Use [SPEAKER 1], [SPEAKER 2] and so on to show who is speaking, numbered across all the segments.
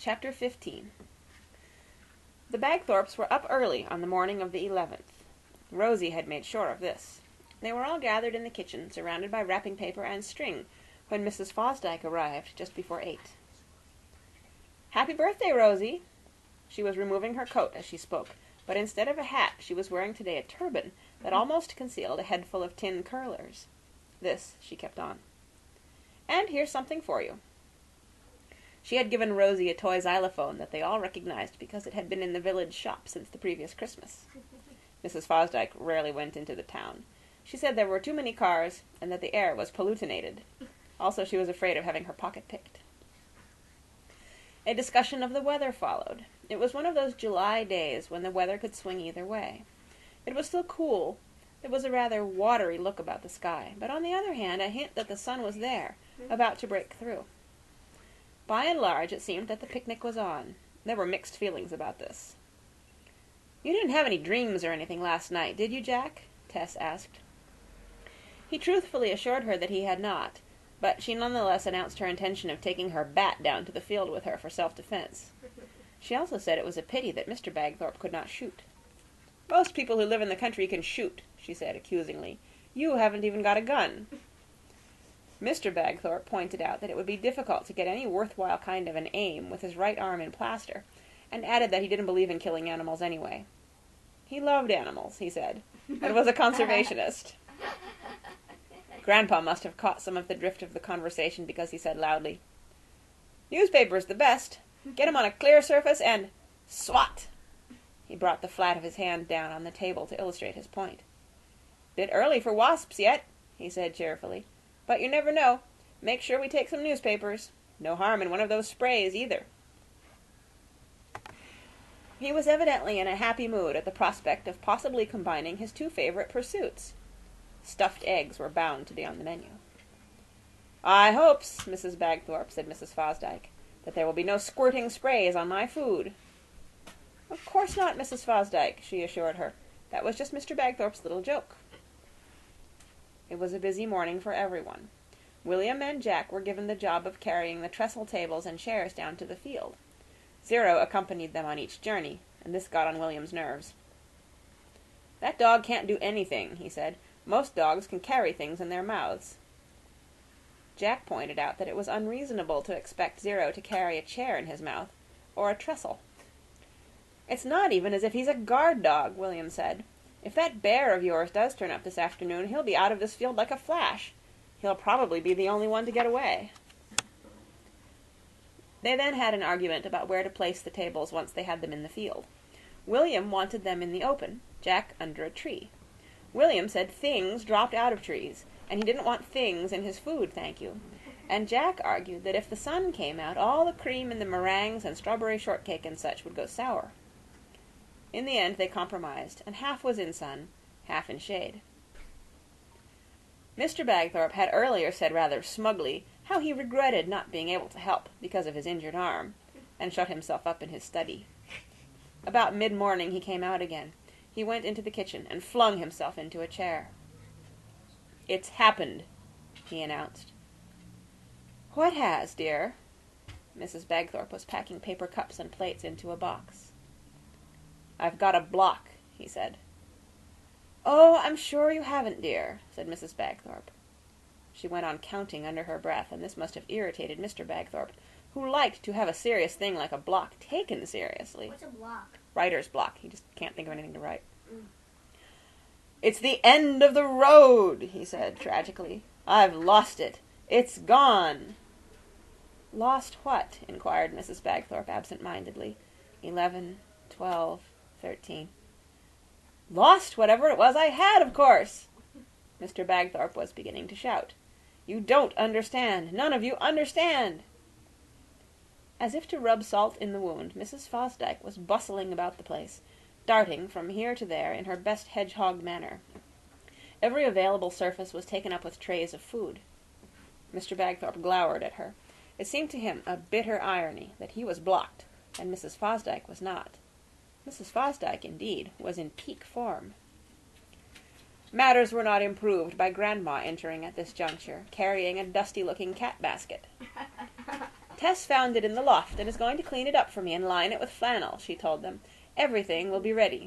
[SPEAKER 1] Chapter 15. The Bagthorpes were up early on the morning of the 11th. Rosie had made sure of this. They were all gathered in the kitchen, surrounded by wrapping paper and string, when Mrs. Fosdyke arrived just before 8. "Happy birthday, Rosie!" She was removing her coat as she spoke, but instead of a hat she was wearing today a turban that almost concealed a head full of tin curlers. This she kept on. "And here's something for you." She had given Rosie a toy xylophone that they all recognized because it had been in the village shop since the previous Christmas. Mrs. Fosdyke rarely went into the town. She said there were too many cars and that the air was pollutinated. Also, she was afraid of having her pocket picked. A discussion of the weather followed. It was one of those July days when the weather could swing either way. It was still cool. There was a rather watery look about the sky, but on the other hand a hint that the sun was there, about to break through. By and large, it seemed that the picnic was on. There were mixed feelings about this. "You didn't have any dreams or anything last night, did you, Jack?" Tess asked. He truthfully assured her that he had not, but she nonetheless announced her intention of taking her bat down to the field with her for self-defense. She also said it was a pity that Mr. Bagthorpe could not shoot. "Most people who live in the country can shoot," she said accusingly. "You haven't even got a gun." Mr. Bagthorpe pointed out that it would be difficult to get any worthwhile kind of an aim with his right arm in plaster, and added that he didn't believe in killing animals anyway. He loved animals, he said, and was a conservationist. Grandpa must have caught some of the drift of the conversation because he said loudly, "Newspaper's the best. Get 'em on a clear surface and swat!" He brought the flat of his hand down on the table to illustrate his point. "Bit early for wasps yet," he said cheerfully. "But you never know. Make sure we take some newspapers. No harm in one of those sprays, either." He was evidently in a happy mood at the prospect of possibly combining his two favorite pursuits. Stuffed eggs were bound to be on the menu. "I hopes, Mrs. Bagthorpe," said Mrs. Fosdyke, "that there will be no squirting sprays on my food." "Of course not, Mrs. Fosdyke," she assured her. "That was just Mr. Bagthorpe's little joke." It was a busy morning for everyone. William and Jack were given the job of carrying the trestle tables and chairs down to the field. Zero accompanied them on each journey, and this got on William's nerves. "That dog can't do anything," he said. "Most dogs can carry things in their mouths." Jack pointed out that it was unreasonable to expect Zero to carry a chair in his mouth, or a trestle. "It's not even as if he's a guard dog," William said. "If that bear of yours does turn up this afternoon, he'll be out of this field like a flash. He'll probably be the only one to get away." They then had an argument about where to place the tables once they had them in the field. William wanted them in the open, Jack under a tree. William said things dropped out of trees, and he didn't want things in his food, thank you. And Jack argued that if the sun came out, all the cream in the meringues and strawberry shortcake and such would go sour. In the end they compromised, and half was in sun, half in shade. Mr. Bagthorpe had earlier said rather smugly how he regretted not being able to help because of his injured arm, and shut himself up in his study. About mid-morning he came out again. He went into the kitchen and flung himself into a chair. "It's happened," he announced. "What has, dear?" Mrs. Bagthorpe was packing paper cups and plates into a box. "I've got a block," he said. "Oh, I'm sure you haven't, dear," said Mrs. Bagthorpe. She went on counting under her breath, and this must have irritated Mr. Bagthorpe, who liked to have a serious thing like a block taken seriously.
[SPEAKER 2] What's a block?
[SPEAKER 1] Writer's block. He just can't think of anything to write. "It's the end of the road," he said tragically. "I've lost it. It's gone." "Lost what?" inquired Mrs. Bagthorpe absent-mindedly. 11, 12, 13. "Lost whatever it was I had, of course!" Mr. Bagthorpe was beginning to shout. "You don't understand. None of you understand." As if to rub salt in the wound, Mrs. Fosdyke was bustling about the place, darting from here to there in her best hedgehog manner. Every available surface was taken up with trays of food. Mr. Bagthorpe glowered at her. It seemed to him a bitter irony that he was blocked, and Mrs. Fosdyke was not. Mrs. Fosdyke, indeed, was in peak form. Matters were not improved by Grandma entering at this juncture, carrying a dusty-looking cat basket. Tess found it in the loft and is going to clean it up for me and line it with flannel, she told them. Everything will be ready.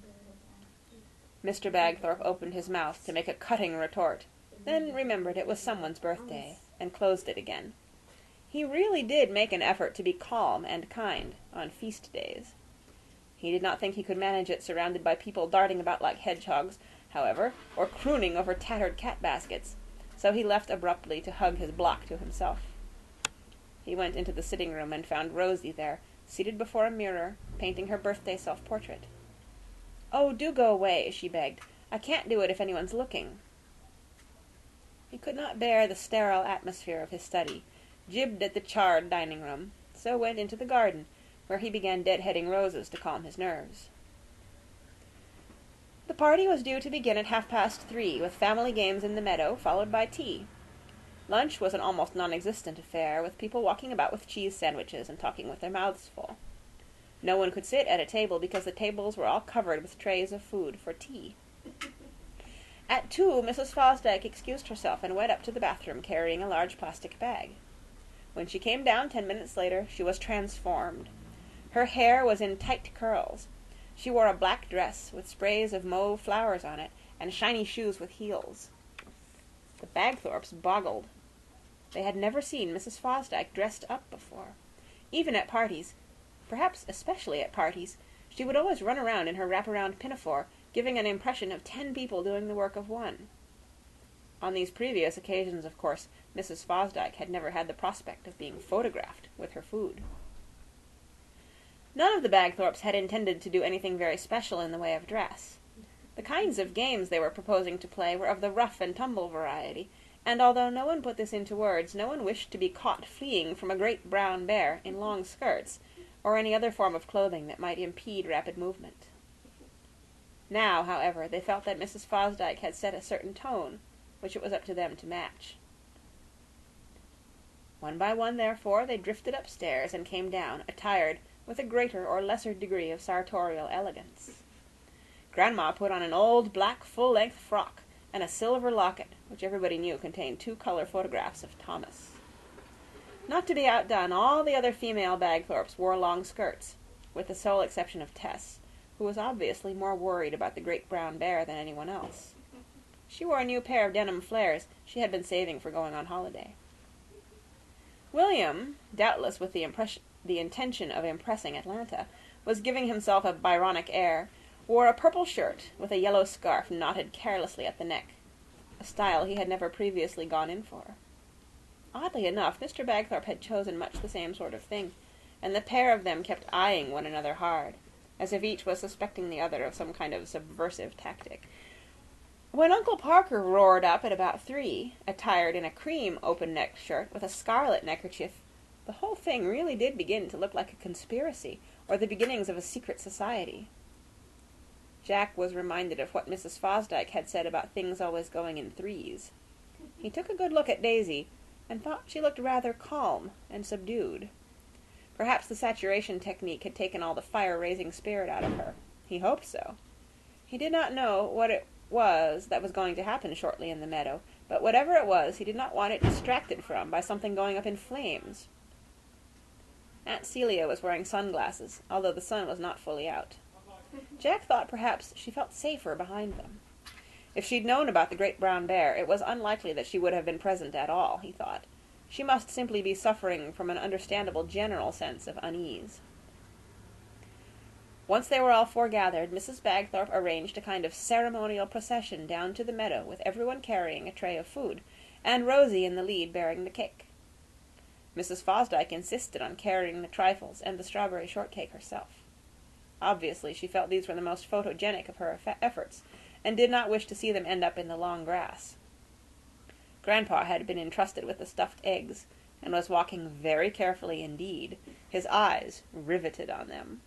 [SPEAKER 1] Mr. Bagthorpe opened his mouth to make a cutting retort, then remembered it was someone's birthday, and closed it again. He really did make an effort to be calm and kind on feast days. He did not think he could manage it surrounded by people darting about like hedgehogs, however, or crooning over tattered cat baskets, so he left abruptly to hug his block to himself. He went into the sitting room and found Rosie there, seated before a mirror, painting her birthday self-portrait. "Oh, do go away," she begged. "I can't do it if anyone's looking." He could not bear the sterile atmosphere of his study, jibbed at the charred dining room, so went into the garden, where he began dead-heading roses to calm his nerves. The party was due to begin at 3:30, with family games in the meadow, followed by tea. Lunch was an almost non-existent affair, with people walking about with cheese sandwiches and talking with their mouths full. No one could sit at a table because the tables were all covered with trays of food for tea. At 2, Mrs. Fosdyke excused herself and went up to the bathroom carrying a large plastic bag. When she came down 10 minutes later, she was transformed. Her hair was in tight curls. She wore a black dress with sprays of mauve flowers on it and shiny shoes with heels. The Bagthorpes boggled. They had never seen Mrs. Fosdyke dressed up before. Even at parties, perhaps especially at parties, she would always run around in her wraparound pinafore, giving an impression of 10 people doing the work of one. On these previous occasions, of course, Mrs. Fosdyke had never had the prospect of being photographed with her food. None of the Bagthorpes had intended to do anything very special in the way of dress. The kinds of games they were proposing to play were of the rough-and-tumble variety, and although no one put this into words, no one wished to be caught fleeing from a great brown bear in long skirts, or any other form of clothing that might impede rapid movement. Now, however, they felt that Mrs. Fosdyke had set a certain tone, which it was up to them to match. One by one, therefore, they drifted upstairs and came down, attired with a greater or lesser degree of sartorial elegance. Grandma put on an old black full-length frock and a silver locket, which everybody knew contained 2 color photographs of Thomas. Not to be outdone, all the other female Bagthorpes wore long skirts, with the sole exception of Tess, who was obviously more worried about the great brown bear than anyone else. She wore a new pair of denim flares she had been saving for going on holiday. William, doubtless with the intention of impressing Atlanta, was giving himself a Byronic air, wore a purple shirt with a yellow scarf knotted carelessly at the neck, a style he had never previously gone in for. Oddly enough, Mr. Bagthorpe had chosen much the same sort of thing, and the pair of them kept eyeing one another hard, as if each was suspecting the other of some kind of subversive tactic. When Uncle Parker roared up at about 3, attired in a cream open-necked shirt with a scarlet neckerchief, the whole thing really did begin to look like a conspiracy, or the beginnings of a secret society. Jack was reminded of what Mrs. Fosdyke had said about things always going in threes. He took a good look at Daisy, and thought she looked rather calm and subdued. Perhaps the saturation technique had taken all the fire-raising spirit out of her. He hoped so. He did not know what it was that was going to happen shortly in the meadow, but whatever it was, he did not want it distracted from by something going up in flames. Aunt Celia was wearing sunglasses, although the sun was not fully out. Jack thought perhaps she felt safer behind them. If she'd known about the great brown bear, it was unlikely that she would have been present at all, he thought. She must simply be suffering from an understandable general sense of unease. Once they were all foregathered, Mrs. Bagthorpe arranged a kind of ceremonial procession down to the meadow, with everyone carrying a tray of food, and Rosie in the lead bearing the cake. Mrs. Fosdyke insisted on carrying the trifles and the strawberry shortcake herself. Obviously, she felt these were the most photogenic of her efforts, and did not wish to see them end up in the long grass. Grandpa had been entrusted with the stuffed eggs, and was walking very carefully indeed, his eyes riveted on them.